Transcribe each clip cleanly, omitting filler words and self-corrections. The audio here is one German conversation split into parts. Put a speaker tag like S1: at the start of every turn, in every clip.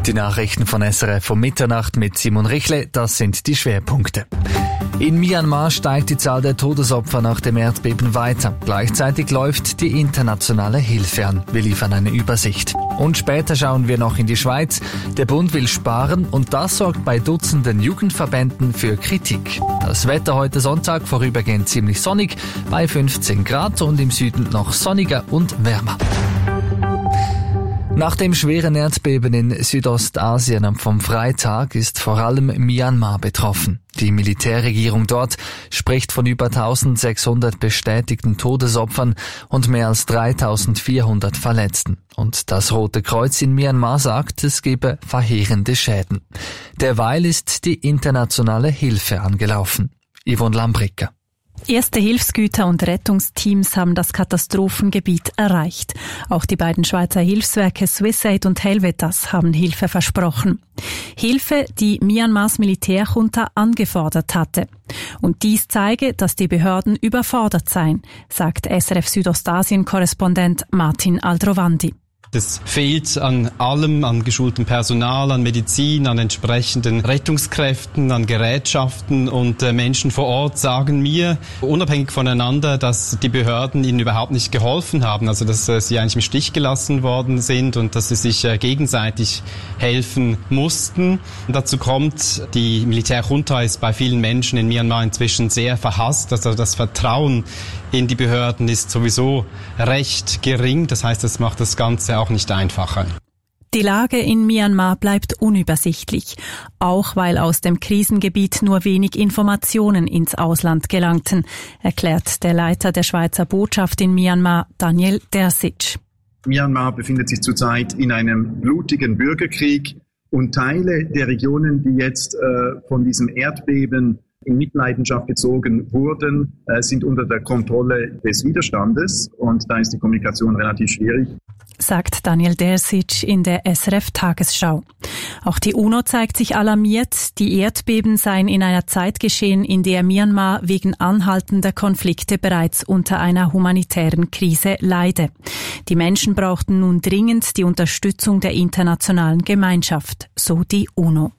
S1: Die Nachrichten von SRF um Mitternacht mit Simon Richle, das sind die Schwerpunkte. In Myanmar steigt die Zahl der Todesopfer nach dem Erdbeben weiter. Gleichzeitig läuft die internationale Hilfe an. Wir liefern eine Übersicht. Und später schauen wir noch in die Schweiz. Der Bund will sparen und das sorgt bei Dutzenden Jugendverbänden für Kritik. Das Wetter heute Sonntag vorübergehend ziemlich sonnig, bei 15 Grad und im Süden noch sonniger und wärmer. Nach dem schweren Erdbeben in Südostasien vom Freitag ist vor allem Myanmar betroffen. Die Militärregierung dort spricht von über 1600 bestätigten Todesopfern und mehr als 3400 Verletzten. Und das Rote Kreuz in Myanmar sagt, es gebe verheerende Schäden. Derweil ist die internationale Hilfe angelaufen. Yvonne Lambricka.
S2: Erste Hilfsgüter und Rettungsteams haben das Katastrophengebiet erreicht. Auch die beiden Schweizer Hilfswerke Swissaid und Helvetas haben Hilfe versprochen. Hilfe, die Myanmars Militärjunta angefordert hatte. Und dies zeige, dass die Behörden überfordert seien, sagt SRF Südostasien-Korrespondent Martin Aldrovandi.
S3: Es fehlt an allem, an geschultem Personal, an Medizin, an entsprechenden Rettungskräften, an Gerätschaften und Menschen vor Ort sagen mir, unabhängig voneinander, dass die Behörden ihnen überhaupt nicht geholfen haben, also dass sie eigentlich im Stich gelassen worden sind und dass sie sich gegenseitig helfen mussten. Und dazu kommt, die Militärjunta ist bei vielen Menschen in Myanmar inzwischen sehr verhasst, also das Vertrauen in die Behörden ist sowieso recht gering, das heißt, das macht das Ganze auch nicht einfacher.
S2: Die Lage in Myanmar bleibt unübersichtlich, auch weil aus dem Krisengebiet nur wenig Informationen ins Ausland gelangten, erklärt der Leiter der Schweizer Botschaft in Myanmar, Daniel Dersic.
S4: Myanmar befindet sich zurzeit in einem blutigen Bürgerkrieg und Teile der Regionen, die jetzt von diesem Erdbeben in Mitleidenschaft gezogen wurden, sind unter der Kontrolle des Widerstandes und da ist die Kommunikation relativ schwierig.
S2: Sagt Daniel Dersic in der SRF-Tagesschau. Auch die UNO zeigt sich alarmiert, die Erdbeben seien in einer Zeit geschehen, in der Myanmar wegen anhaltender Konflikte bereits unter einer humanitären Krise leide. Die Menschen brauchten nun dringend die Unterstützung der internationalen Gemeinschaft, so die UNO.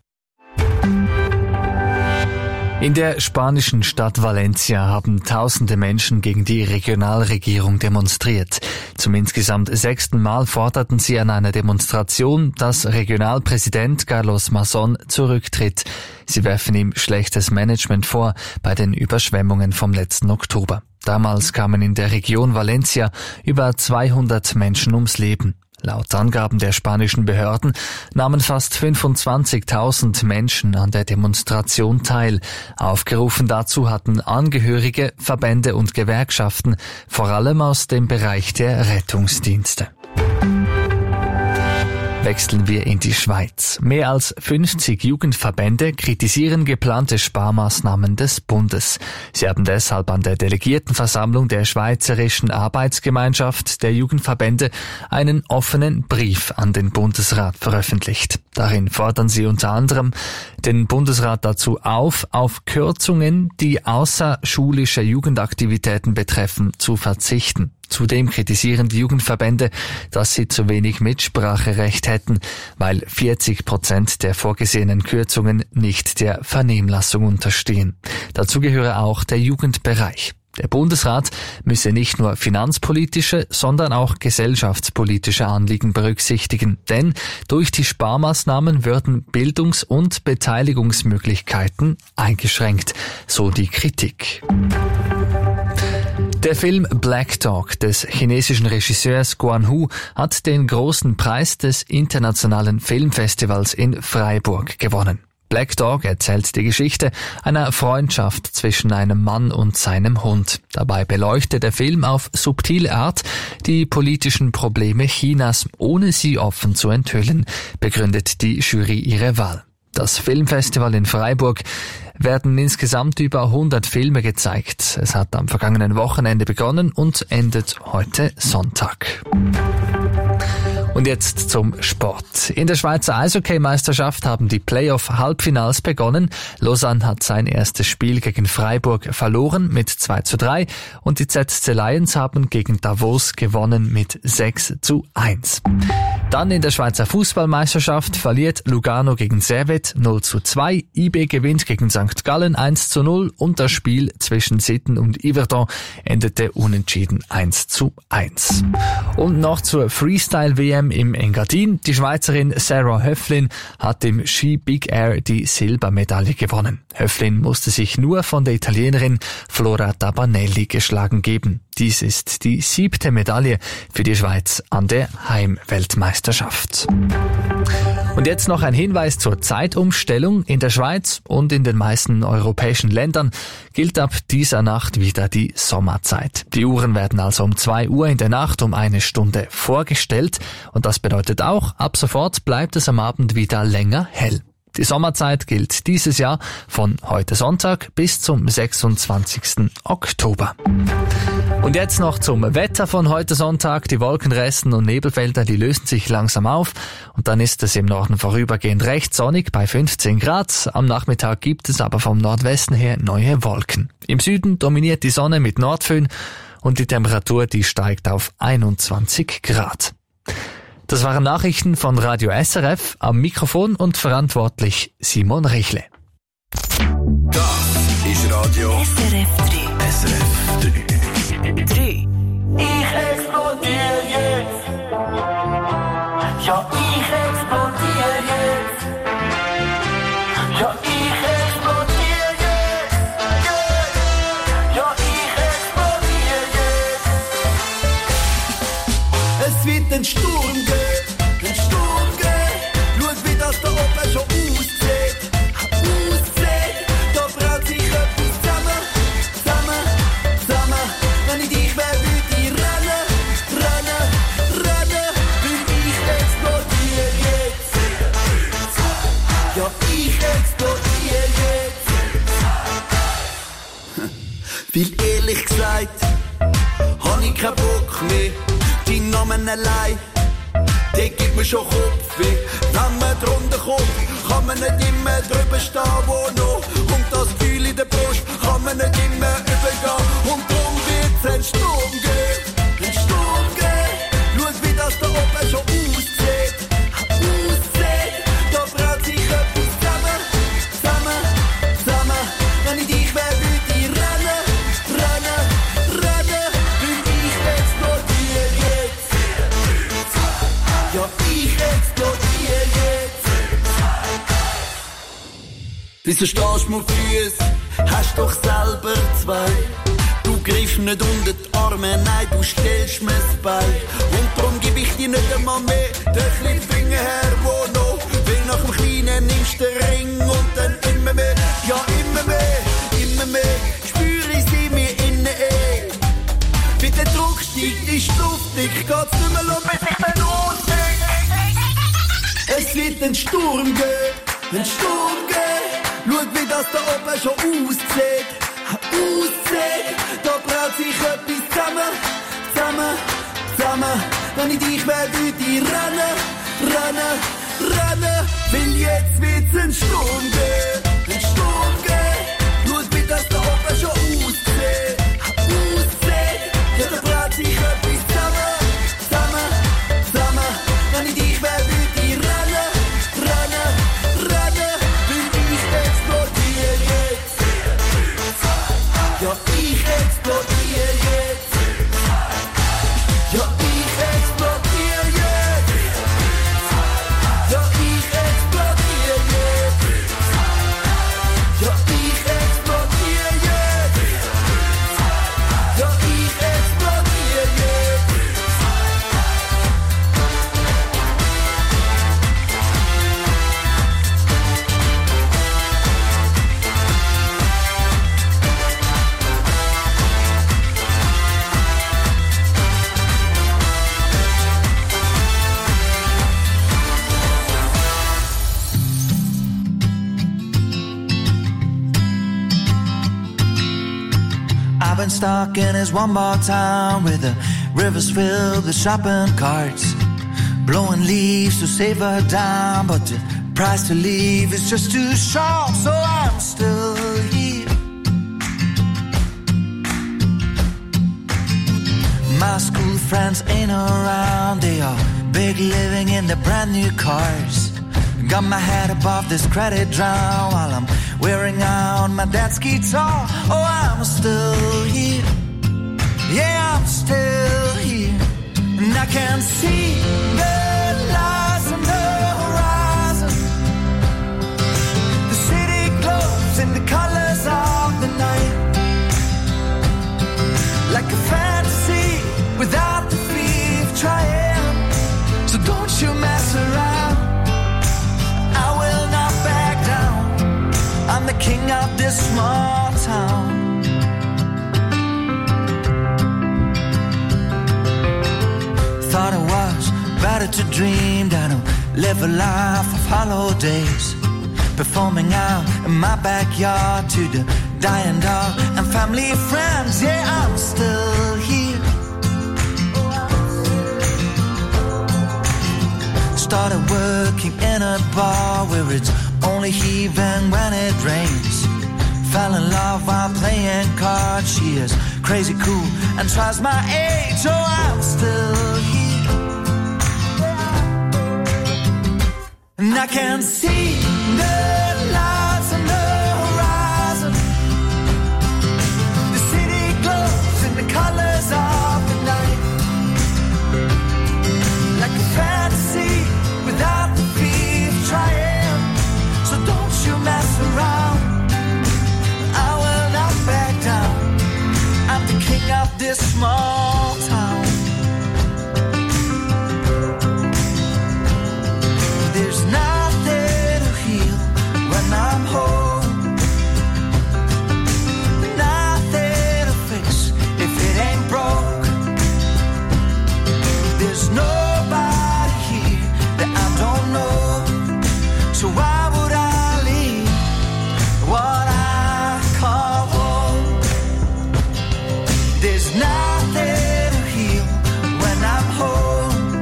S1: In der spanischen Stadt Valencia haben tausende Menschen gegen die Regionalregierung demonstriert. Zum insgesamt 6. Mal forderten sie an einer Demonstration, dass Regionalpräsident Carlos Mazón zurücktritt. Sie werfen ihm schlechtes Management vor bei den Überschwemmungen vom letzten Oktober. Damals kamen in der Region Valencia über 200 Menschen ums Leben. Laut Angaben der spanischen Behörden nahmen fast 25.000 Menschen an der Demonstration teil. Aufgerufen dazu hatten Angehörige, Verbände und Gewerkschaften, vor allem aus dem Bereich der Rettungsdienste. Wechseln wir in die Schweiz. Mehr als 50 Jugendverbände kritisieren geplante Sparmaßnahmen des Bundes. Sie haben deshalb an der Delegiertenversammlung der Schweizerischen Arbeitsgemeinschaft der Jugendverbände einen offenen Brief an den Bundesrat veröffentlicht. Darin fordern sie unter anderem den Bundesrat dazu auf Kürzungen, die außerschulische Jugendaktivitäten betreffen, zu verzichten. Zudem kritisieren die Jugendverbände, dass sie zu wenig Mitspracherecht hätten, weil 40% der vorgesehenen Kürzungen nicht der Vernehmlassung unterstehen. Dazu gehöre auch der Jugendbereich. Der Bundesrat müsse nicht nur finanzpolitische, sondern auch gesellschaftspolitische Anliegen berücksichtigen, denn durch die Sparmaßnahmen würden Bildungs- und Beteiligungsmöglichkeiten eingeschränkt, so die Kritik. Der Film Black Dog des chinesischen Regisseurs Guan Hu hat den großen Preis des Internationalen Filmfestivals in Freiburg gewonnen. Black Dog erzählt die Geschichte einer Freundschaft zwischen einem Mann und seinem Hund. Dabei beleuchtet der Film auf subtile Art die politischen Probleme Chinas, ohne sie offen zu enthüllen, begründet die Jury ihre Wahl. Das Filmfestival in Freiburg werden insgesamt über 100 Filme gezeigt. Es hat am vergangenen Wochenende begonnen und endet heute Sonntag. Und jetzt zum Sport. In der Schweizer Eishockey-Meisterschaft haben die Playoff-Halbfinals begonnen. Lausanne hat sein erstes Spiel gegen Freiburg verloren mit 2:3 und die ZSC Lions haben gegen Davos gewonnen mit 6:1. Dann in der Schweizer Fußballmeisterschaft verliert Lugano gegen Servette 0:2, IB gewinnt gegen St. Gallen 1:0 und das Spiel zwischen Sitten und Yverdon endete unentschieden 1:1. Und noch zur Freestyle-WM im Engadin. Die Schweizerin Sarah Höflin hat im Ski Big Air die Silbermedaille gewonnen. Höflin musste sich nur von der Italienerin Flora Tabanelli geschlagen geben. Dies ist die 7. Medaille für die Schweiz an der Heimweltmeisterschaft. Und jetzt noch ein Hinweis zur Zeitumstellung. In der Schweiz und in den meisten europäischen Ländern gilt ab dieser Nacht wieder die Sommerzeit. Die Uhren werden also um 2 Uhr in der Nacht um 1 Stunde vorgestellt. Und das bedeutet auch, ab sofort bleibt es am Abend wieder länger hell. Die Sommerzeit gilt dieses Jahr von heute Sonntag bis zum 26. Oktober. Und jetzt noch zum Wetter von heute Sonntag. Die Wolkenresten und Nebelfelder, die lösen sich langsam auf. Und dann ist es im Norden vorübergehend recht sonnig bei 15 Grad. Am Nachmittag gibt es aber vom Nordwesten her neue Wolken. Im Süden dominiert die Sonne mit Nordföhn und die Temperatur, die steigt auf 21 Grad. Das waren Nachrichten von Radio SRF, am Mikrofon und verantwortlich Simon Richle.
S5: Das ist Radio
S6: SRF 3.
S5: SRF 3.
S6: Ich explodiere jetzt. Ja, ich explodiere jetzt. Ja, ich explodiere jetzt. Ja, ich explodiere jetzt. Es wird ein Sturm geben. Ein Sturm geben. Schau, wie das da oben schon aussieht. Aussieht. Da braut sich etwas zusammen. Zusammen. Zusammen. Wenn ich dich wäre, würde ich rennen. Rennen. Rennen. Weil ich explodiere jetzt. Ja, ich explodiere jetzt. Weil ehrlich gesagt, hab ich keinen Bock mehr. Dein Namen allein, der gibt mir schon Kopfweh. Wenn man drunter kommt, kann man nicht immer drüber stehen, wo noch. Und das Gefühl in der Brust kann man nicht immer übergehen. Und darum wird's ein Sturm geben. Ein Sturm geben. Schau, wie das da oben schon aussieht. Aussieht. Da braut sich etwas zusammen. Zusammen. Zusammen. Wenn ich dich wäre, würde ich rennen. Rennen. Rennen. Weil ich explodiere jetzt. Ja, ich explodiere jetzt. Wieso stehst du mir auf Füße? Hast doch selber zwei. Du greifst nicht unter die Arme, nein, du stellst mir das Bein. Und darum geb ich dir nicht einmal mehr den kleinen Finger her, wo noch. Weil nach dem Kleinen nimmst du den Ring und dann immer mehr. Ja, immer mehr, immer mehr. Spüre ich sie mir innen Wie der Druck steigt, ist luftig, geht's nicht mehr los, bis ich dann aussieht. Es wird ein Sturm geben, ein Sturm geben. Schau, wie das da oben schon aussieht. Aussieht. Da braut sich etwas zusammen. Zusammen, zusammen. Wenn ich dich wäre, würde ich rennen. Rennen, rennen. Weil jetzt wird's ein Sturm geben. Ein Sturm geben. Schau, wie das da oben schon aussieht. Aussieht. Ja, da braut sich etwas zusammen. Zusammen, zusammen. Wenn ich dich wäre, würde ich rennen. Rennen, rennen. Weil ich explodiere jetzt. Ja, ich explodiere jetzt. Ja, ich explodiere jetzt. Ja, ich explodiere jetzt. Ja, ich explodiere jetzt. Ja, ich explodiere jetzt.
S7: I've been stuck in this one bar town where the rivers fill the shopping carts, blowing leaves to save a dime, but the price to leave is just too sharp, so I'm still here. My school friends ain't around, they are big living in their brand new cars. Got my head above this credit drum while I'm wearing out my dad's guitar. Oh, I'm still here, yeah, I'm still here. And I can see the lights on the horizon. The city glows in the colors of the night, like a fantasy without the fear of trying. So don't you mess around, I will not back down. I'm the king of this small town. Thought it was better to dream than to live a life of holidays, performing out in my backyard to the dying dog and family friends. Yeah, I'm still here. Started working in a bar where it's only heaving when it rains. Fell in love while playing cards. She is crazy cool and twice my age. Oh, I'm still here. And I can see the lights on the horizon. The city glows in the colors of the night, like a fantasy without the fear of trying. So don't you mess around, I will not back down. I'm the king of this small town. There's nothing to heal when I'm home, nothing to fix if it ain't broke. There's nobody here that I don't know, so why would I leave what I call home? There's nothing to heal when I'm home,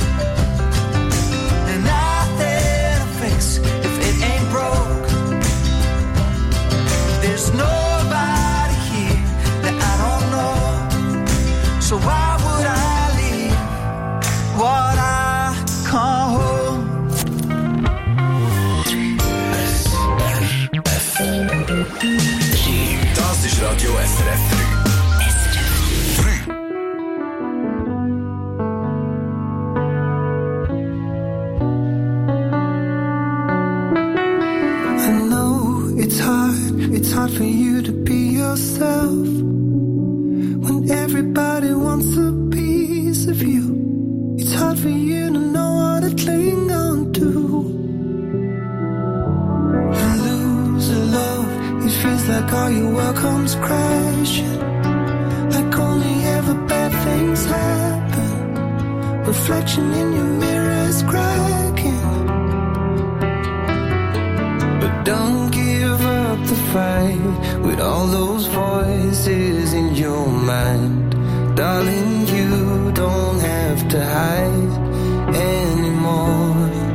S7: and nothing to fix if it ain't broke. There's nobody here that I don't know, so why would I leave what I call home?
S5: Das ist Radio SRF 3.
S8: I know it's hard for you to be yourself when everybody wants a piece of you. It's hard for you to know what to cling on to. You lose a love, it feels like all your world comes crashing, like only ever bad things happen. Reflection in your mirror is cracking, but don't give up the fight with all those voices in your mind. Darling, you don't have to hide anymore.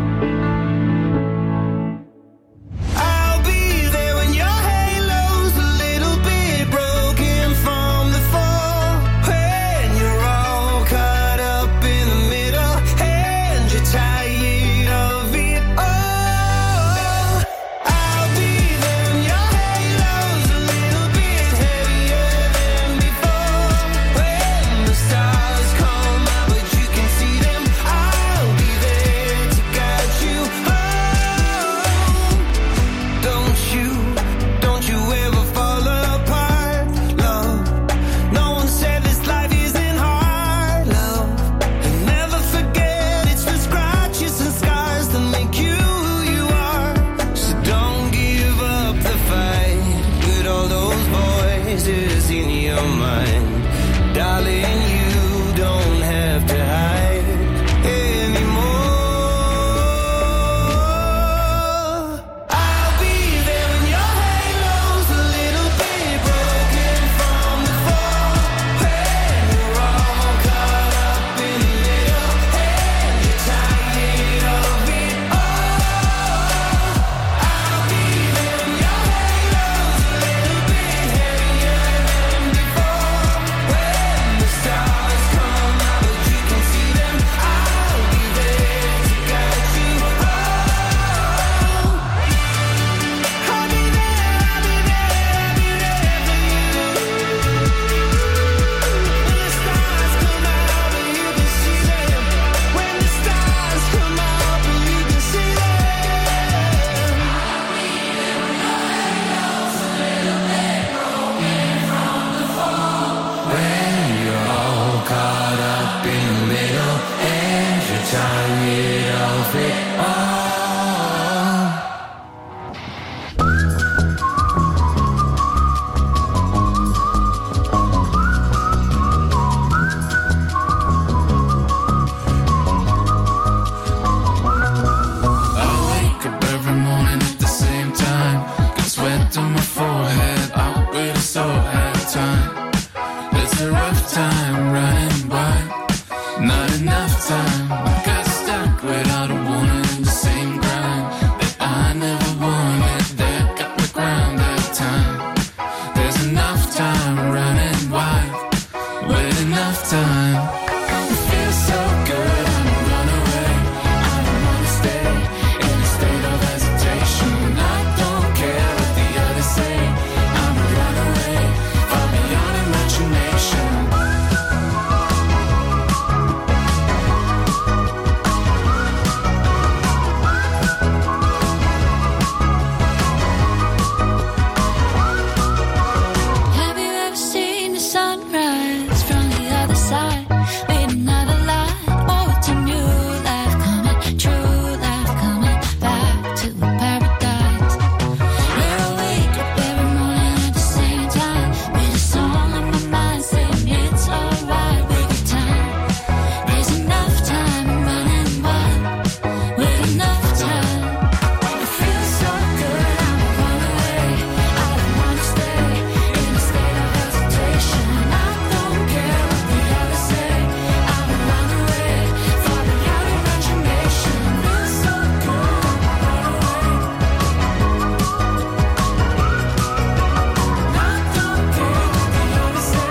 S8: I'll be there when your halo's a little bit broken from the fall, when you're all caught up in the middle and you're tired of it all. I'll be there when your halo's a little bit heavier than before, when the stars come out but you can see them
S7: tired of it all.
S9: On my forehead, out with a sore at time. It's a rough time running by, not enough time. I got stuck without a warning in the same grind that I never wanted. That got me ground that time. There's enough time running wide, with enough time. It feels so good, I'm run away. I don't wanna stay in a state of hesitation. I don't care what the others say. I'm a runaway, far beyond imagination.
S10: Have you ever seen the sunrise from the other side? With another light, oh, it's a new life coming, true life coming back to a paradise. We're wake up every morning at the same time, with a song in my mind saying it's alright, we got time. There's enough time running wild, with enough time. It feels so good, I'm a runaway. I don't wanna stay in a state of hesitation. I don't care what the others say. I'm a runaway, far beyond imagination. Feels so good, I'm a runaway. I don't care what the others say.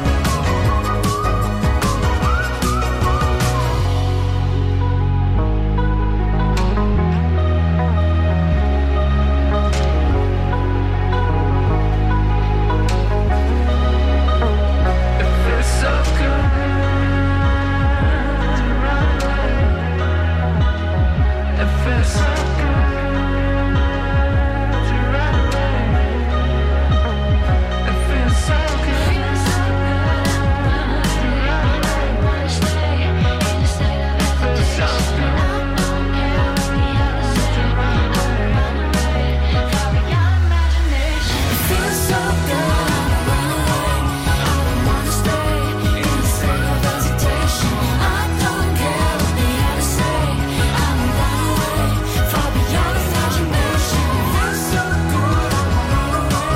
S10: It feels so good to run away. It feels so good to run away. It feels so good to run away. Wanna stay in a state of hesitation. I don't care what the others say. I'm a runaway, far beyond imagination. It feels so good, I'm a runaway. I don't wanna stay in a state of hesitation. I don't care what the others say. I'm a runaway, far beyond imagination. It feels so good, I'm a runaway.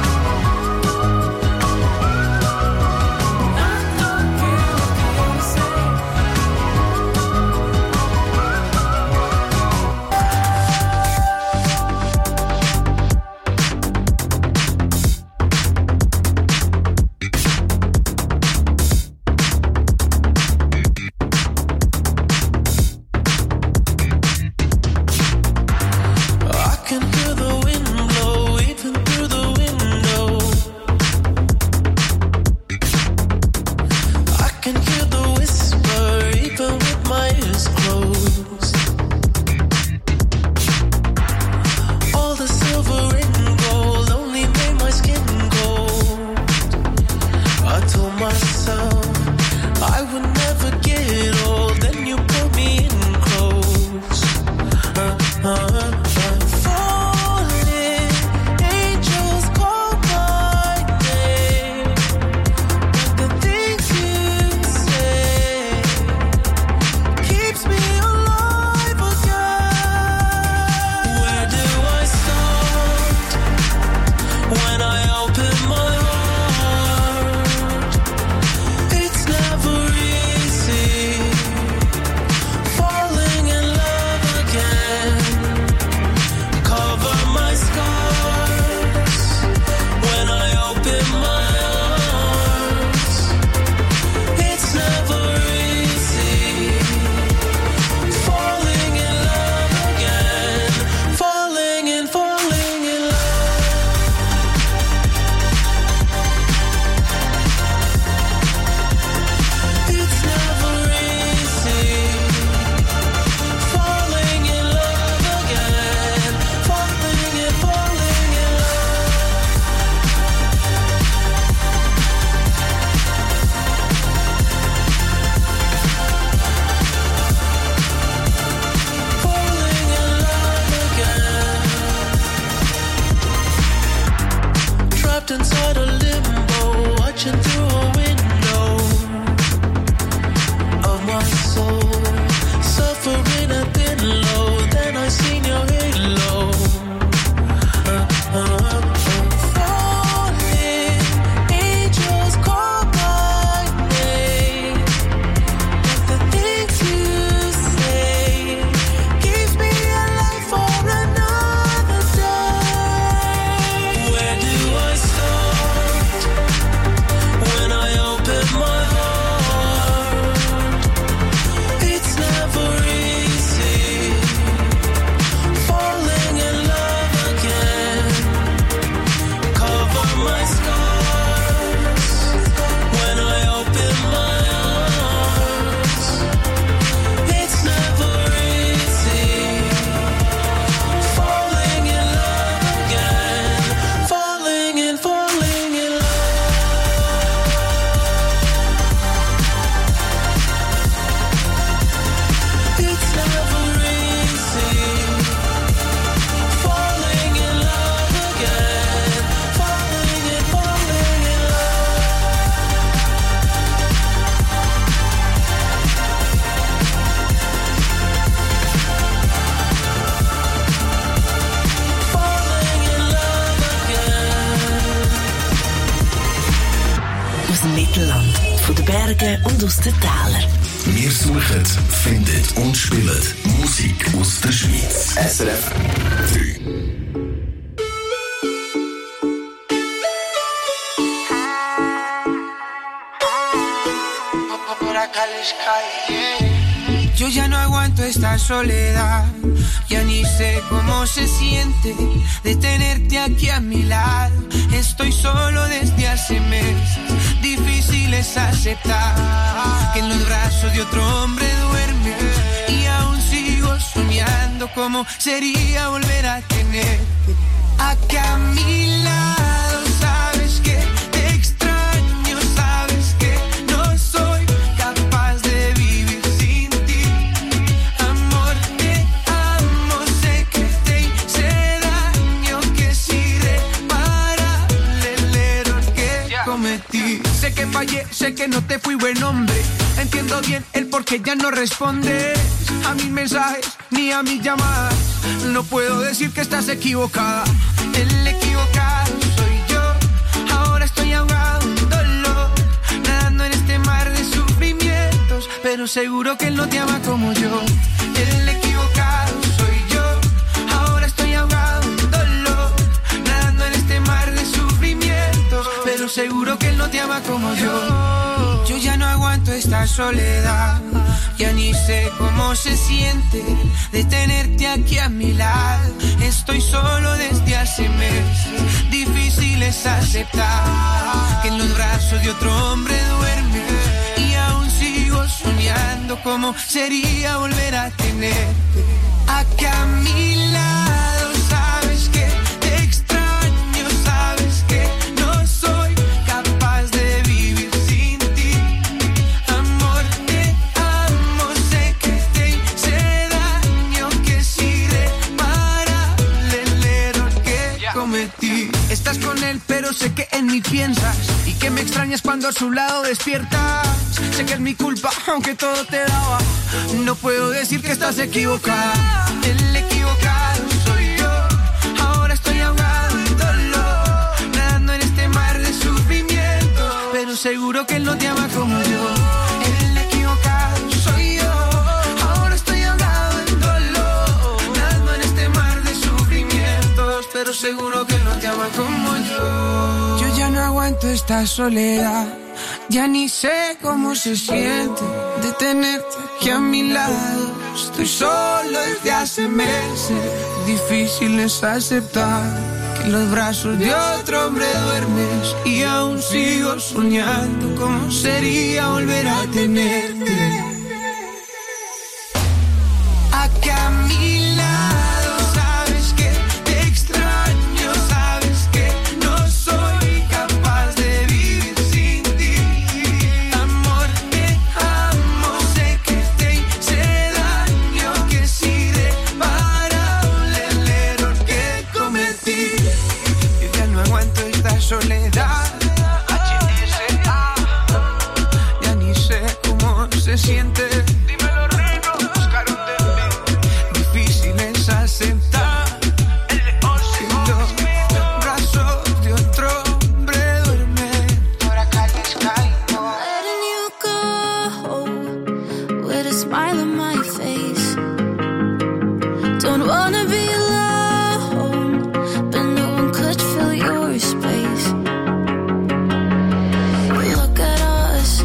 S10: I don't care what the others say.
S8: I can hear the wind blow even through the window. I can hear the whisper even with my ears closed. All the silver and gold only made my skin cold. I told myself I would never get old. Then you put me in close. Falling angels call my name, but the things you say keeps me alive again. Where do I start when I open my heart?
S11: von den Bergen und aus den Tälern.
S5: Wir suchen, finden und spielen Musik aus der Schweiz. SRF 3.
S12: Yo ya no aguanto esta soledad, ya ni sé cómo se siente de tenerte aquí a mi lado. Estoy solo desde hace meses, difícil es aceptar que en los brazos de otro hombre duerme. Y aún sigo soñando cómo sería volver a tenerte aquí a mi lado. Sabes que te extraño, sabes que no soy capaz de vivir sin ti. Amor, te amo, sé que te hice daño, que si reparable el error que cometí. Sé que fallé, sé que no te fui buen hombre. Entiendo bien el por qué ya no respondes a mis mensajes ni a mis llamadas. No puedo decir que estás equivocada. El equivocado soy yo. Ahora estoy ahogado en dolor, nadando en este mar de sufrimientos, pero seguro que él no te ama como yo. El equivocado soy yo. Ahora estoy ahogado en dolor, nadando en este mar de sufrimientos, pero seguro que él no te ama como yo. Yo ya no aguanto esta soledad, ya ni sé cómo se siente de tenerte aquí a mi lado. Estoy solo desde hace meses, difícil es aceptar que en los brazos de otro hombre duerme. Y aún sigo soñando cómo sería volver a tenerte aquí a mi lado. Sabes que te extraño, sabes que no soy capaz de vivir sin ti. Amor, te amo, sé que te hice daño, que si reparable el error que cometí. Estás con él, pero sé que en mí piensas y que me extrañas cuando a su lado despiertas. Sé que es mi culpa, aunque todo te daba. No puedo decir que estás equivocada. El equivocado soy yo. Ahora estoy ahogado en dolor, nadando en este mar de sufrimiento, pero seguro que él no te ama como yo. El equivocado soy yo. Ahora estoy ahogado en dolor, nadando en este mar de sufrimientos, pero seguro que él no te ama como yo. Yo ya no aguanto esta soledad, ya ni sé cómo se siente de tenerte aquí a mi lado. Estoy solo desde hace meses, difícil es aceptar que en los brazos de otro hombre duermes. Y aún sigo soñando cómo sería volver a tenerte aquí a mi lado. Sabes que te extraño, sabes que no soy capaz de vivir sin ti. Amor, te amo, sé que te hice daño, que si reparable el error que cometí. Yo ya no aguanto esta soledad. Ya ni sé cómo se siente. Dímelo, Reno, buscaron de mí. Difícil es aceptar que en los brazos de otro hombre duerme. Ahora calles caigo.
S10: Letting you go with a smile on my face. Don't wanna be alone, but no one could fill your space. Look at us,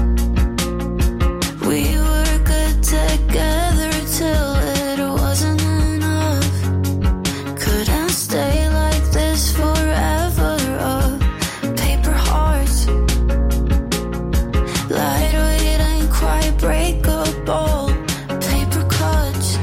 S10: we were good together till it wasn't enough. Couldn't stay like this forever. Paper hearts, lightweight ain't quite breakable. Paper cuts,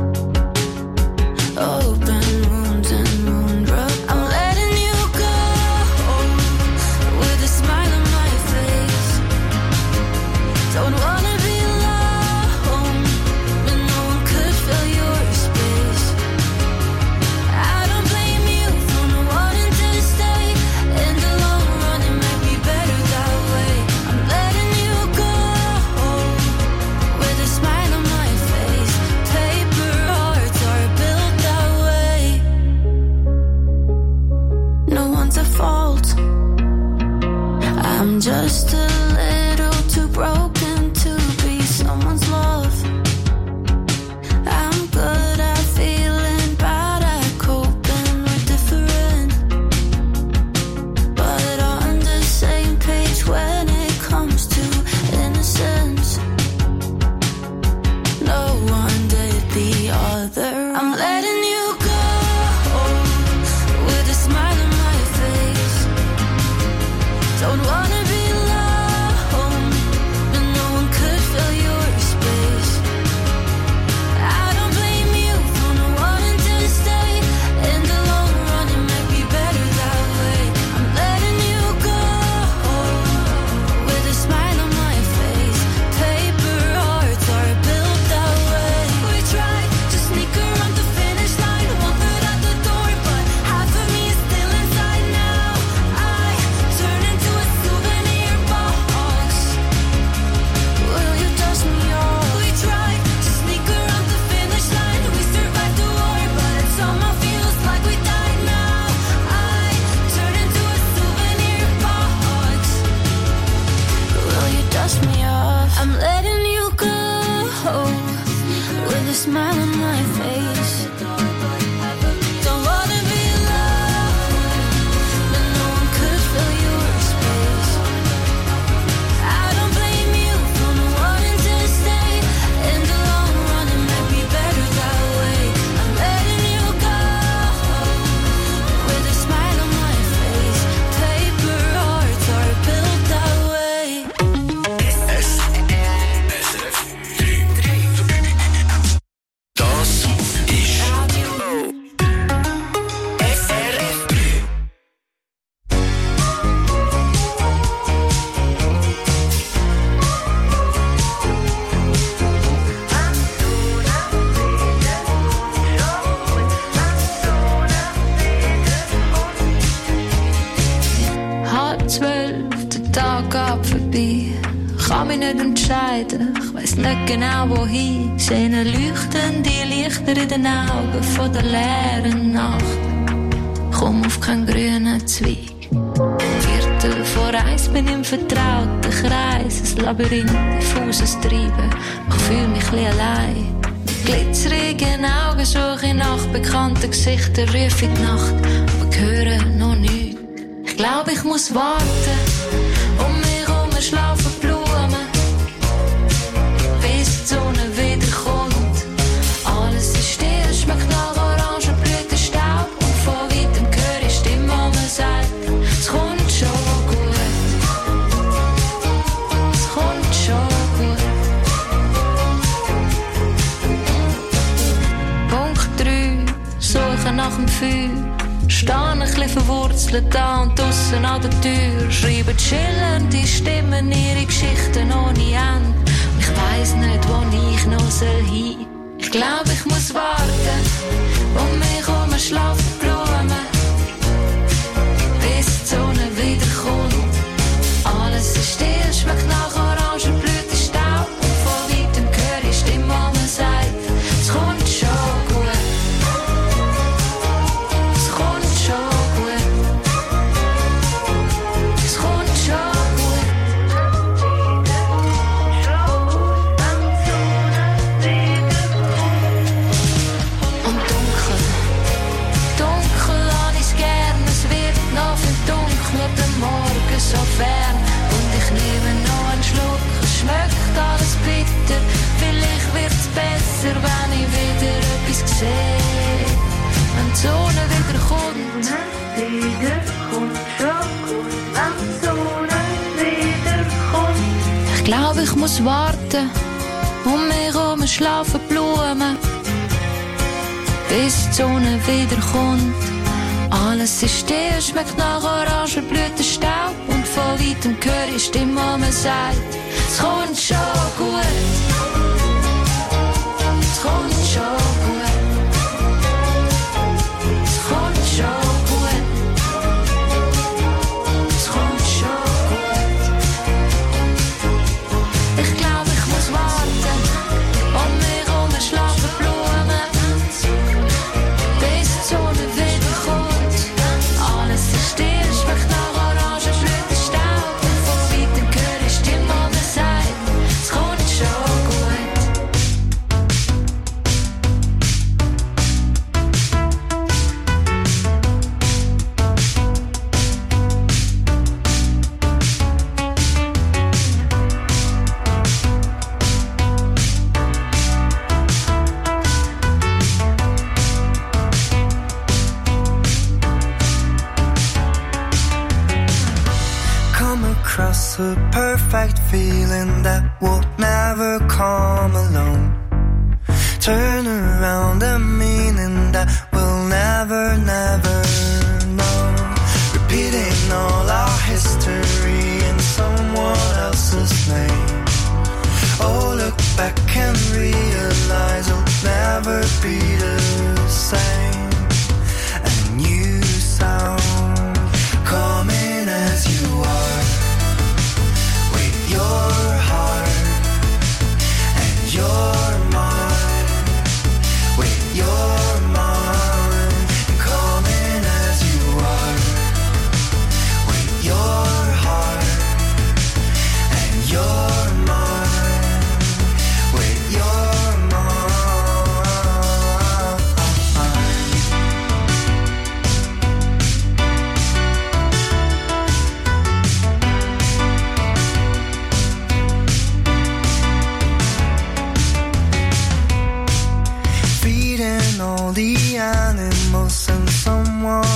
S10: open wounds and wound rub. I'm letting you go with a smile on my face. Don't wanna be alone, but no one could fill your space. I don't blame you for not wanting to stay. In the long run, it might be better that way. I'm letting you go with a smile on my face. Paper hearts are built that way. No one's at fault. I'm just a little smile on my face. Don't wanna be alone, but no one could fill your space. I don't blame you for not wanting to stay. In the long run, it might be better that way. I'm letting you go with a smile on my face. Paper hearts are built that way.
S5: Das ist
S10: Halb 12, der Tag geht vorbei. Ich kann mich nicht entscheiden, ich weiss nicht genau wohin. Ich sehe leuchtende Lichter in den Augen von der leeren Nacht. Komm auf keinen grünen Zweig. 1:15 bin im vertrauten Kreis. Ein Labyrinth, diffuses Treiben. Ich fühle mich ein bisschen allein. Mit glitzerigen Augen suche ich nach bekannten Gesichtern, rufe in die Nacht, aber höre noch nichts. Ich glaube, ich muss warten. Um mich herum schlafen Blumen, bis die Sonne wiederkommt. Alles ist still, schmeckt nach Orangenblütenstaub. Und von weitem höre ich Stimme, die mir sagt, es kommt schon gut. Es kommt schon gut. Punkt 3, suche nach dem Feuer. Stehe ein bisschen verwurzelt da und draussen an der Tür. Schreiben schillernde Stimmen ihre Geschichten ohne Ende. Ich weiss nicht, wo ich noch hin soll. Ich glaube, ich muss warten. Um mich herum schlafen Blumen, bis die Sonne wiederkommt. Alles ist still, schmeckt nach Orangenblütenstaub. Und von weitem höre ich Stimme, die mir sagt, es kommt schon gut. So fern und ich nehme noch einen Schluck. Es schmeckt alles bitter. Vielleicht wird's besser, wenn ich wieder etwas sehe. Wenn die Sonne wieder kommt. Schon gut, wenn die Sonne wieder kommt. Ich glaube, ich muss warten. Um mich herum schlafen Blumen, bis die Sonne wieder kommt. Alles ist still, schmeckt nach Orangenblütenstaub. Und von weitem höre ich Stimme, die mir sagt, es kommt schon gut. Es kommt schon gut. Es kommt schon gut. Es kommt schon gut. Ich glaube, ich muss warten. Um mich herum schlafen Blumen, bis die Sonne wieder kommt. Alles ist still, schmeckt nach Orangenblütenstaub. Und von weitem höre ich Stimme, die mir sagt, es kommt schon gut.
S7: Come across a perfect feeling that will never come alone. Turn around a meaning that we'll never, never know. Repeating all our history in someone else's name. Oh, look back and realize it'll never be the same. A new sound coming as you are, with your heart and your mind, with your mind, coming as you are, with your heart and your mind, with your mind.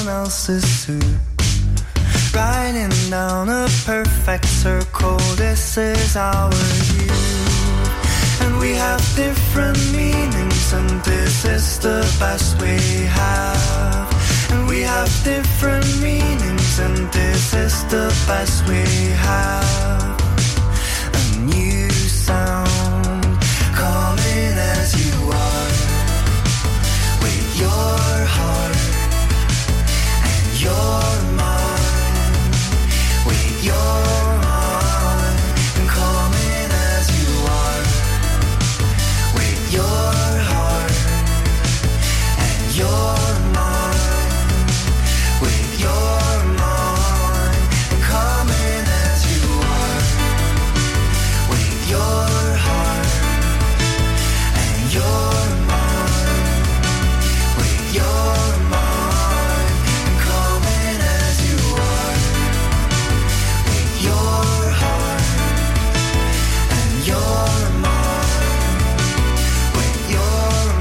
S13: someone else's suit. Writing down a perfect circle, this is our youth. And we have different meanings, and this is the best we have. And we have different meanings, and this is the best we have. A new sound coming as you are, with your heart and your mind, with your mind, and coming as you are, with your heart and your mind, with your mind, and coming as you are, with your heart and your mind, with your mind, and coming as you are, with your heart and your mind, with your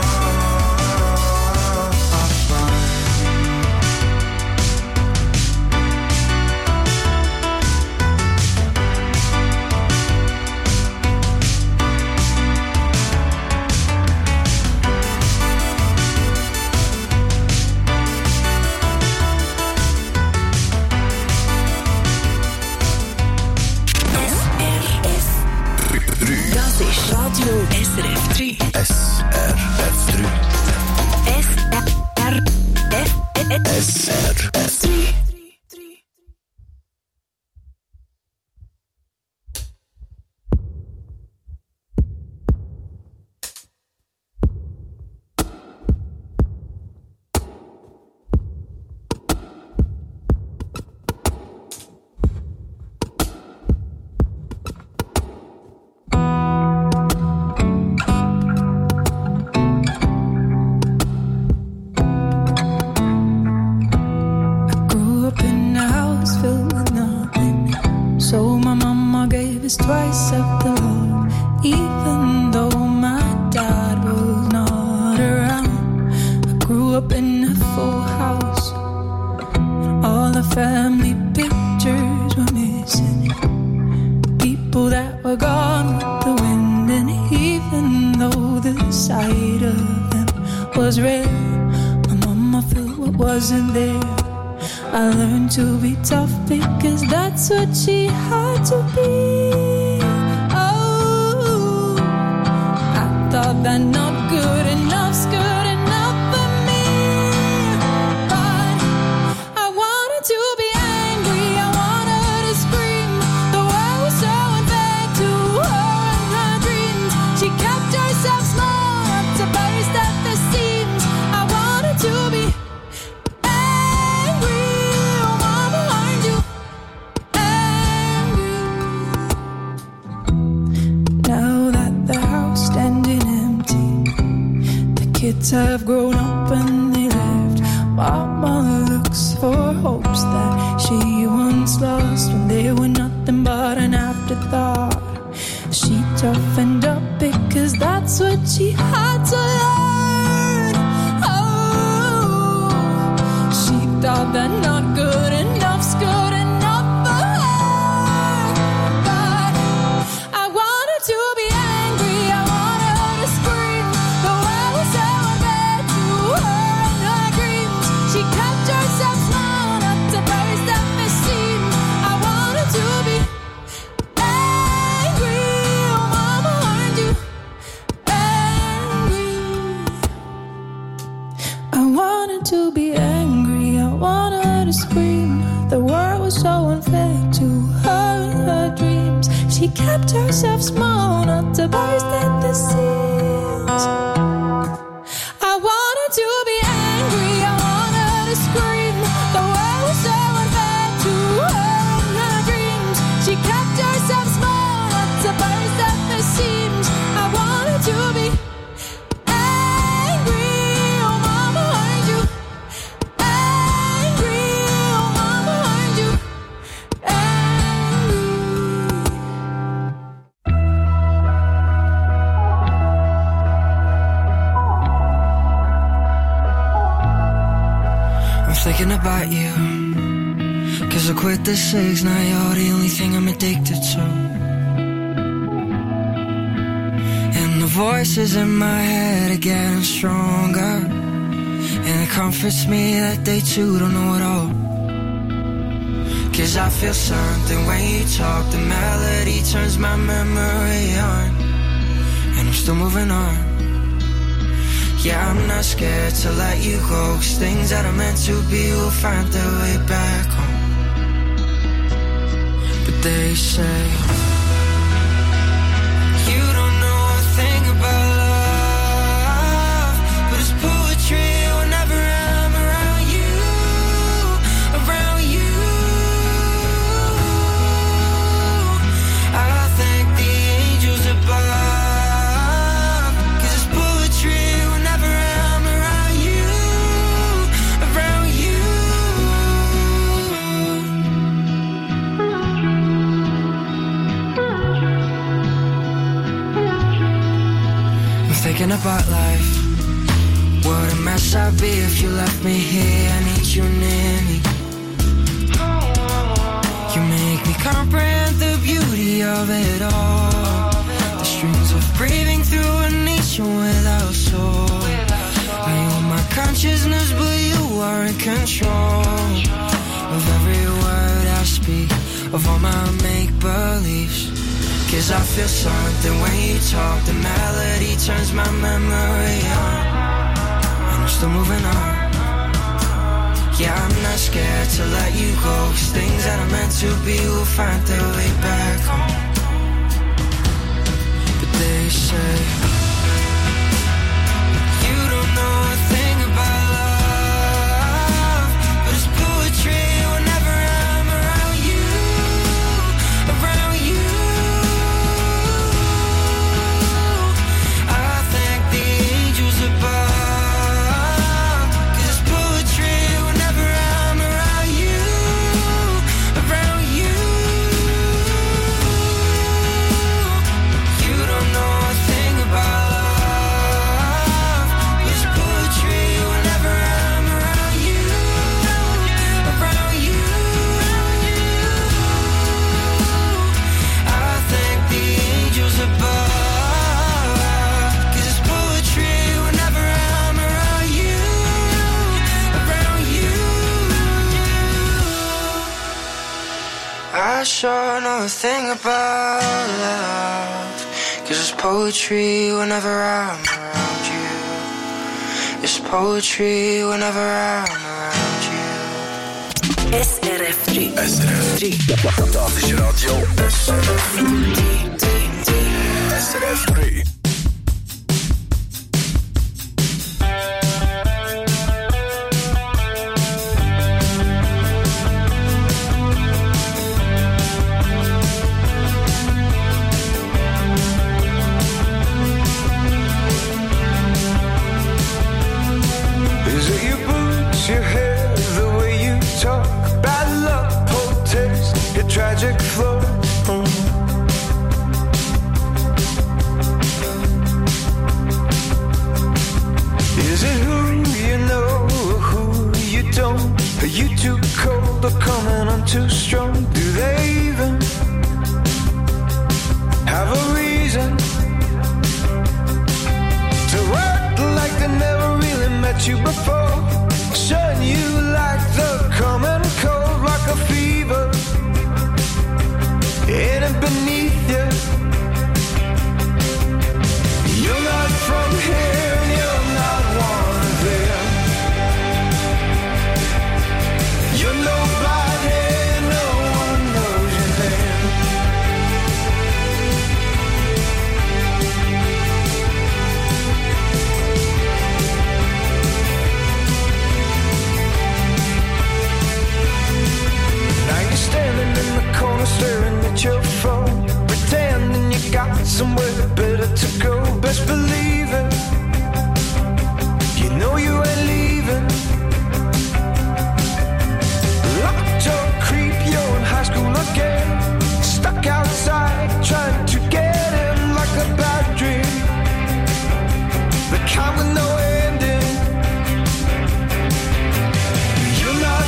S11: Das ist Radio SRF 3.
S5: SRF 3.
S11: SRF 3.
S12: Grew up in a house filled with nothing, so my mama gave us twice of the love, even though my dad was not around. I grew up in a full house, and all the family pictures were missing. People that were gone with the wind, and even though the sight of them was rare, my mama felt what wasn't there. I learned to be tough because that's what she had to be. Oh, I thought that not good enough's good enough for me. But I wanted to be angry, I wanted to scream. The world was so unfair to her and her dreams. She kept herself small up to burst at the seams. I wanted to be angry. Oh, mama, aren't you angry? Now that the house standing empty, the kids have grown up and they left. Mama looks for hopes that she once lost when they were nothing but an afterthought. She toughened up because that's what she had to learn. Oh, she thought that not good enough's good enough for her. But I wanted to be angry, I wanted to scream. The world was so unfair to her and her dreams. She kept herself small enough to burst at the seams. I wanted to be angry. Oh, mama, aren't you angry? I wanted to be angry, I wanted to scream. The world was so unfair to her and her dreams. She kept herself small not to burst at the seams. I wanted to be angry, I wanted to scream. The world was so unfair to her and her dreams. She kept herself small not to burst at the seams. I wanted to be angry. Oh, mama, aren't you angry? Oh, mama, aren't you angry?
S14: thinking about you. 'Cause I quit the cigs, now you're the only thing I'm addicted to. And the voices in my head are getting stronger, and it comforts me that they too don't know it all. 'Cause I feel something when you talk, the melody turns my memory on, and I'm still moving on. Yeah, I'm not scared to let you go, 'cause things that are meant to be will find their way back home. But they say you don't know a thing about love, but it's poetry whenever I'm around you, around you. I thank the angels above, 'cause it's poetry whenever I'm around you, around you. Thinking about life, what a mess I'd be if you left me here. I need you near me. You make me comprehend the beauty of it all, the strings of breathing through a nation without soul. I own my consciousness, but you are in control of every word I speak, of all my make-believes. 'Cause I feel something when you talk, the melody turns my memory on, and I'm still moving on. Yeah, I'm not scared to let you go, 'cause things that are meant to be will find their way back home. But they say you don't know a thing about love, but it's poetry whenever I'm around you, around you. I sure know a thing about love, 'cause it's poetry whenever I'm around you. It's poetry whenever I'm around you.
S11: SRF 3.
S5: SRF 3. Das ist Radio SRF 3. SRF 3.
S13: Your hair, the way you talk, bad luck, poor taste, your tragic flow. Is it who you know or who you don't? Are you too cold or coming on too strong? Do they even have a reason to act like they never really met you before? Shun you like the common cold, like a fever in and beneath you. You're not from here, and you're not one of them. You're nobody, no one knows your name. Standing in the corner staring at your phone, pretending you got somewhere better to go. Best believe it, you know you ain't leaving. Locked or creep, you're in high school again, stuck outside trying to get in like a bad dream, the kind with no ending. You're not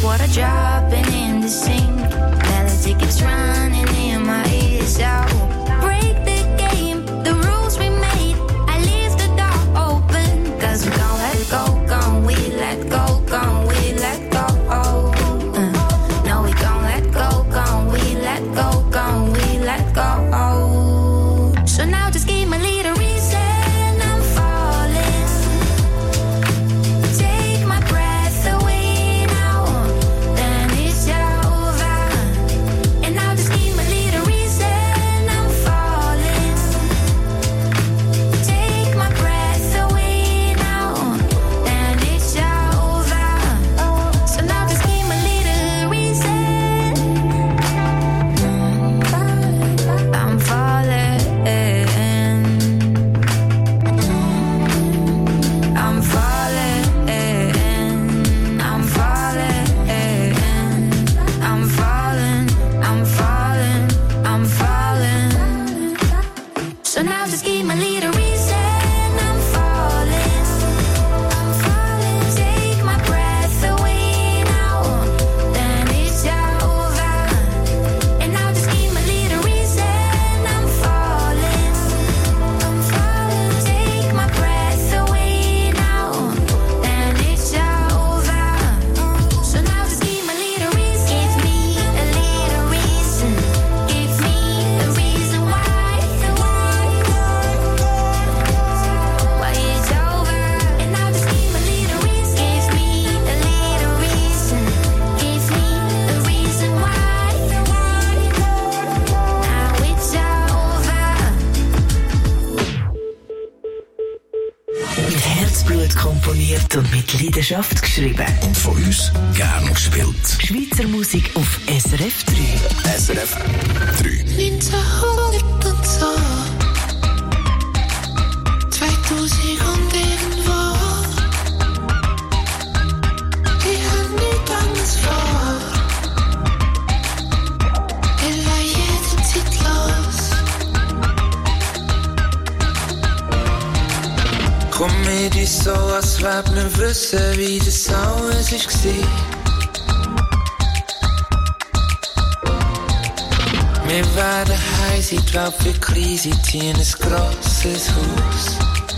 S10: water dropping in the sink. Melody keeps running in my ears. So break the game, the rules we made. I leave the door open. Cause we gon' let go, gon' we let go, gon' we let go. No, we gon' let go, gon' we let go, gon' we let go. So now just give me a little reason. I'm falling. Take my breath away now. Then it's over. And now just give me a little reason. I'm falling. Take my breath away now. Then it's over. So now just give me a little reason. I'm falling. I'm falling. I'm falling. I'm falling. I'm falling. I'm falling. So now just give me a little reason. I'm falling. I'm falling. Take my breath away now. Then it's over. And now just give me a little reason. I'm falling. I'm falling. Take my breath away now. Then it's over. So now just give me a little reason. Give me a little reason. Give me a reason why it's over. And now just give me a little reason. Give me a little reason. Give me a reason why now it's over.
S11: Mit Herzblut komponiert und mit Leidenschaft geschrieben.
S5: Und von uns gern gespielt.
S11: Schweizer Musik auf SRF 3.
S5: SRF 3.
S14: 1900 und so. 2000 und irgendwo. Ich hab nichts anderes vor. Ich war jederzeit los. Komm mit uns so, als würd wir wissen, wie das alles war. Wir werden heiß, ich glaub wir klein sind in ein grosses Haus.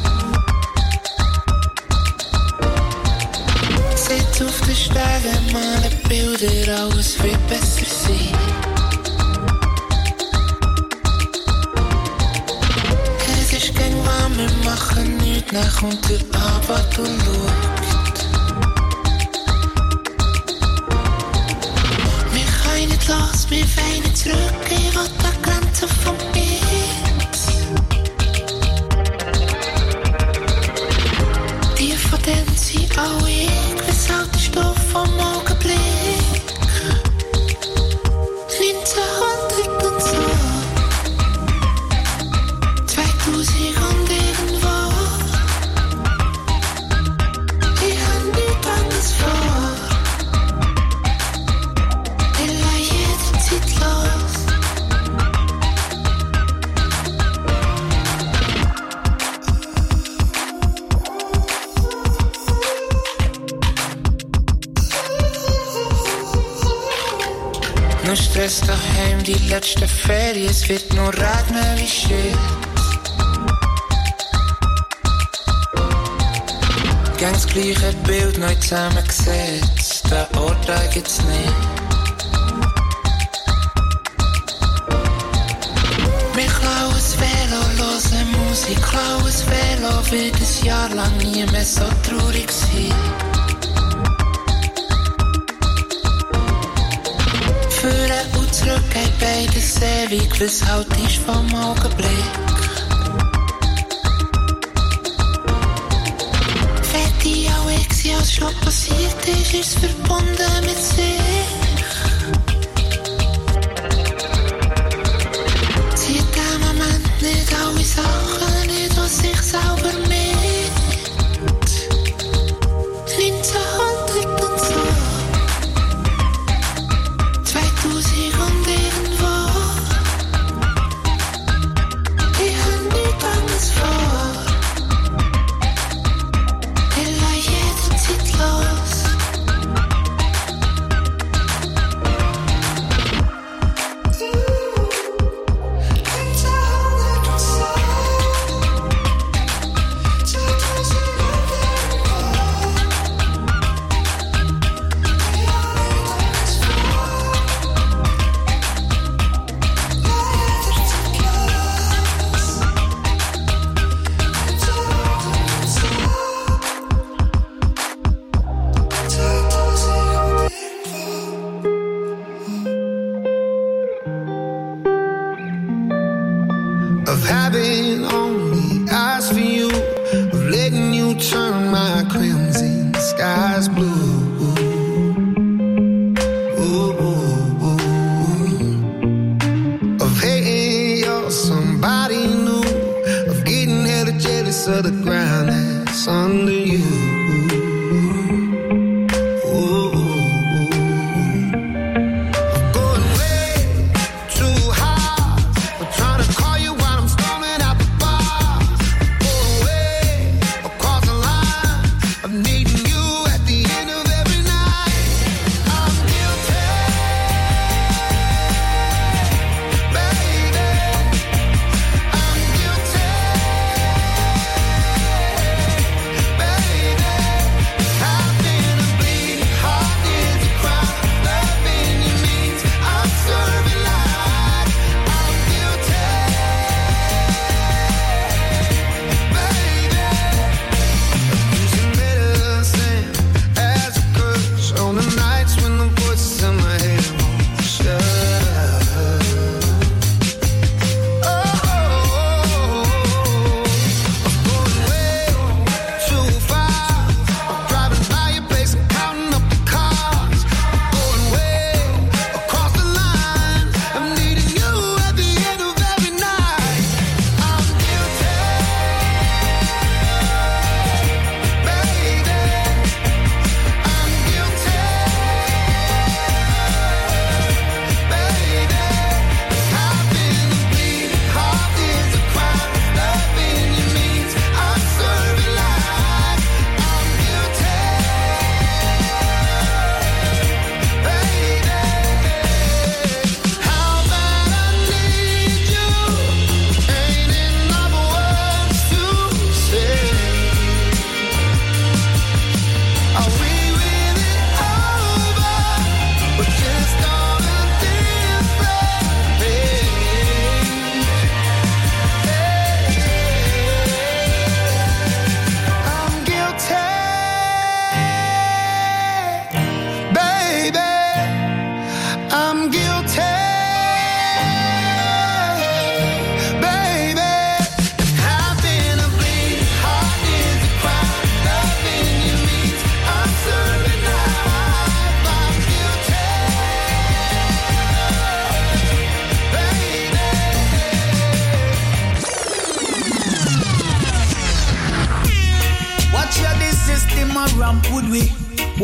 S14: Sitz auf den Stegen, male Bilder, alles wird besser sein. Es ist gern warm, wir machen nichts, dann kommt der Abend und schaut. Wir können nicht los, wir weinen zurück, ich will die Grenze vom Beat. Die von denen sind auch ich, weshalb der Stoff vom Augenblick. 1900 und so. 2000 und irgendwo. Ich hab nichts anderes vor. Ich war jederzeit los. Nur Stress daheim, die letzte Ferien, es wird nur regnen wie Shit. Gang das gleiche Bild, neu zusammengesetzt, den Ort da gibt's nicht. Wir klauen das Velo, hören Musik, klauen das Velo, wird ein Jahr lang nie mehr so traurig sein. Führen und zurück geht beides ewig, was halt ist vom Augenblick. Fette auch ich, als schon passiert ist, ist verbunden mit sich. Zieht im Moment nicht alle Sachen, nicht was sich selber mit. 1900 und so. 2000 und irgendwo. Ich hab nichts anderes vor. Ich war jederzeit los.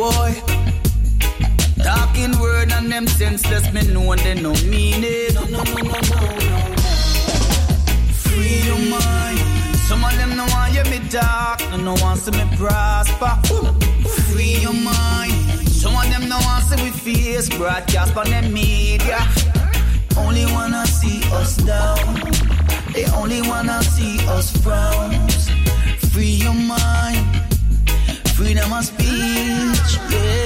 S6: boy. Talking word and them senseless, me know they no mean it. No. Free your mind. Some of them no want you me talk, no want see me prosper. Free your mind. Some of them no want see we face broadcast on them media. Only wanna see us down. They only wanna see us frown. Free your mind. Freedom of speech, yeah.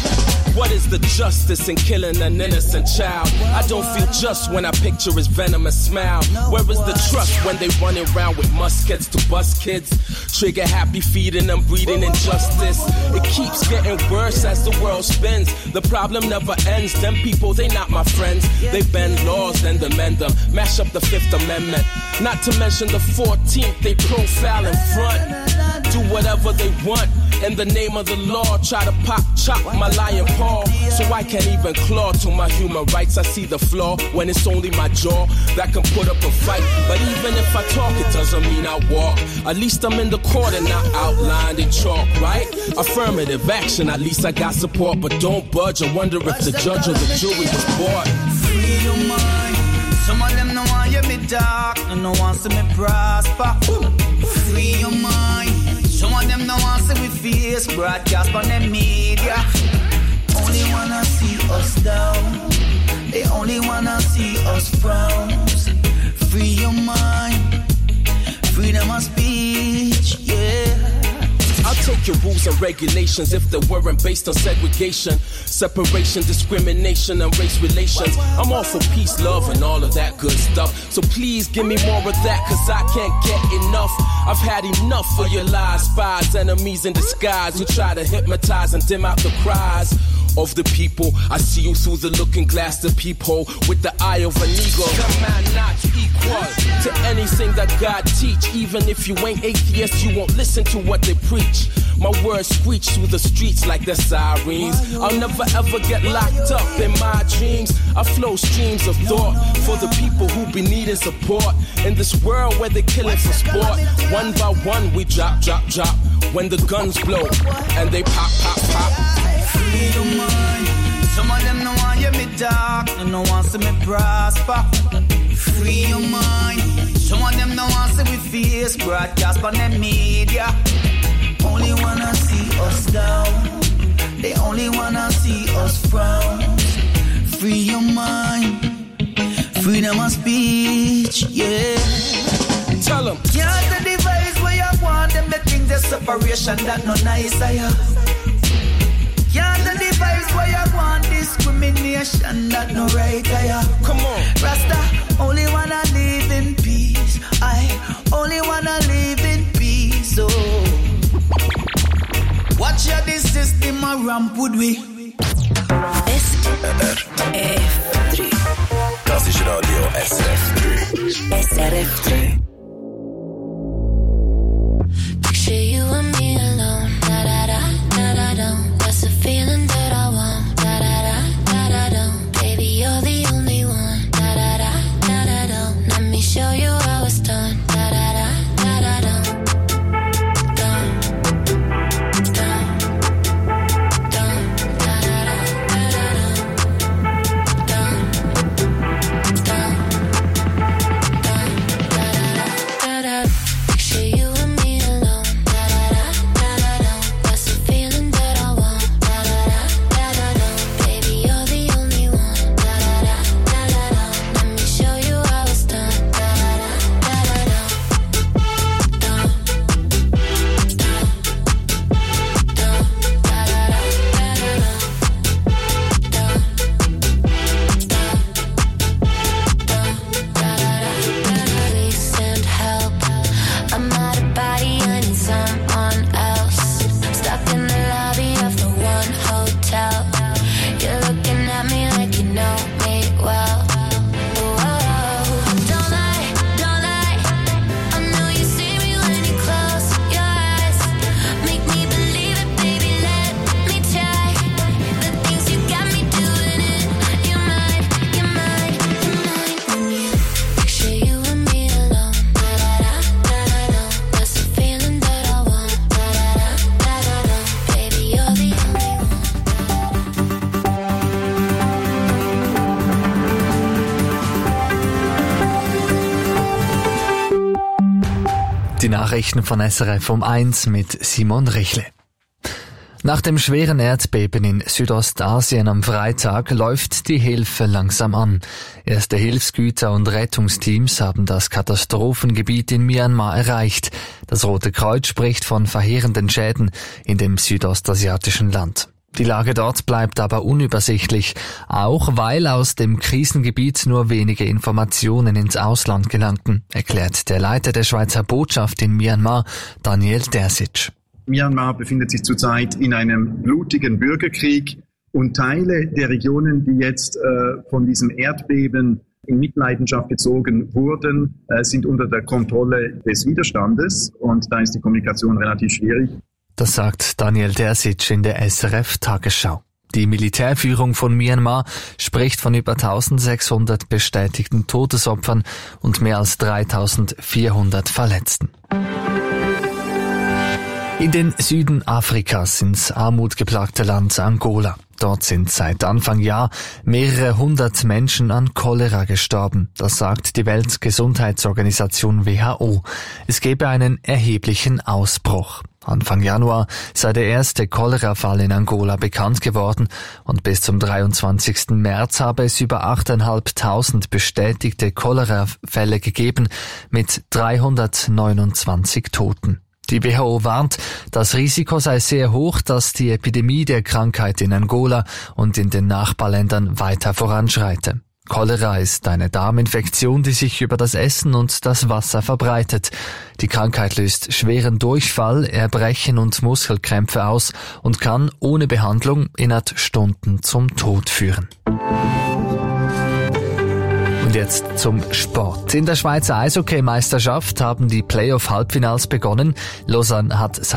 S15: What is the justice in killing an innocent child? I don't feel just when I picture his venomous smile. Where is the trust when they running around with muskets to bust kids? Trigger happy feeding them, breeding injustice. It keeps getting worse as the world spins. The problem never ends. Them people, they not my friends. They bend laws, then amend them. Mash up the 5th Amendment. Not to mention the 14th, they profile in front. Do whatever they want. In the name of the law, try to chop my lion paw. So I can't even claw to my human rights. I see the flaw when it's only my jaw that can put up a fight. But even if I talk, it doesn't mean I walk. At least I'm in the court and not outlined in chalk, right? Affirmative action, at least I got support. But don't budge, I wonder if the judge or the jury was bored.
S6: Free your mind. Some of them no want you me talk, no want see me prosper. Free your mind. Some of them no want see we face broadcast on them media. Only wanna see us down. They only wanna see us frown. Free your mind. Freedom of speech, yeah.
S15: I'll take your rules and regulations if they weren't based on segregation, separation, discrimination, and race relations. I'm all for peace, love, and all of that good stuff. So please give me more of that, cause I can't get enough. I've had enough of your lies, spies, enemies in disguise who try to hypnotize and dim out the cries of the people. I see you through the looking glass, the peephole, with the eye of an eagle. The man not equal to anything that God teach. Even if you ain't atheist, you won't listen to what they preach. My words screech through the streets like they're sirens. I'll never ever get locked up in my dreams. I flow streams of thought for the people who be needing support. In this world where they're killing for sport, one by one we drop. When the guns blow and they pop.
S6: Free your mind. Some of them no want you me talk, no want see me prosper. Free your mind. Some of them no want see we face broadcast on them media. Only wanna see us down. They only wanna see us frown. Free your mind. Freedom of speech, yeah.
S15: Tell them.
S6: Can't the device where you want them the things the separation that no nice I have. Can't the device where you want discrimination that no right I have.
S15: Come on.
S6: Rasta, only wanna live in peace. I only wanna live in peace, oh. Watch your this system a ramp would we.
S11: SRF3.
S5: Das ist Radio SRF3.
S11: SRF3.
S10: Picture you and me alone. Da da da da da da. That's the feeling that I want. Da da da da da da. Baby, you're the only one. Da da da da da da. Let me show you how it's done. Da da da da da da. Done, done, done, da
S1: Die Nachrichten von SRF um 1 mit Simon Richle. Nach dem schweren Erdbeben in Südostasien am Freitag läuft die Hilfe langsam an. Erste Hilfsgüter und Rettungsteams haben das Katastrophengebiet in Myanmar erreicht. Das Rote Kreuz spricht von verheerenden Schäden in dem südostasiatischen Land. Die Lage dort bleibt aber unübersichtlich, auch weil aus dem Krisengebiet nur wenige Informationen ins Ausland gelangten, erklärt der Leiter der Schweizer Botschaft in Myanmar, Daniel Terzic.
S4: Myanmar befindet sich zurzeit in einem blutigen Bürgerkrieg und Teile der Regionen, die jetzt von diesem Erdbeben in Mitleidenschaft gezogen wurden, sind unter der Kontrolle des Widerstandes und da ist die Kommunikation relativ schwierig.
S1: Das sagt Daniel Terzic in der SRF-Tagesschau. Die Militärführung von Myanmar spricht von über 1600 bestätigten Todesopfern und mehr als 3400 Verletzten. In den Süden Afrikas ins armutgeplagte Land Angola. Dort sind seit Anfang Jahr mehrere hundert Menschen an Cholera gestorben. Das sagt die Weltgesundheitsorganisation WHO. Es gebe einen erheblichen Ausbruch. Anfang Januar sei der erste Cholera-Fall in Angola bekannt geworden und bis zum 23. März habe es über 8.500 bestätigte Cholera-Fälle gegeben mit 329 Toten. Die WHO warnt, das Risiko sei sehr hoch, dass die Epidemie der Krankheit in Angola und in den Nachbarländern weiter voranschreite. Cholera ist eine Darminfektion, die sich über das Essen und das Wasser verbreitet. Die Krankheit löst schweren Durchfall, Erbrechen und Muskelkrämpfe aus und kann ohne Behandlung innerhalb Stunden zum Tod führen. Und jetzt zum Sport. In der Schweizer Eishockey-Meisterschaft haben die Playoff-Halbfinals begonnen. Lausanne hat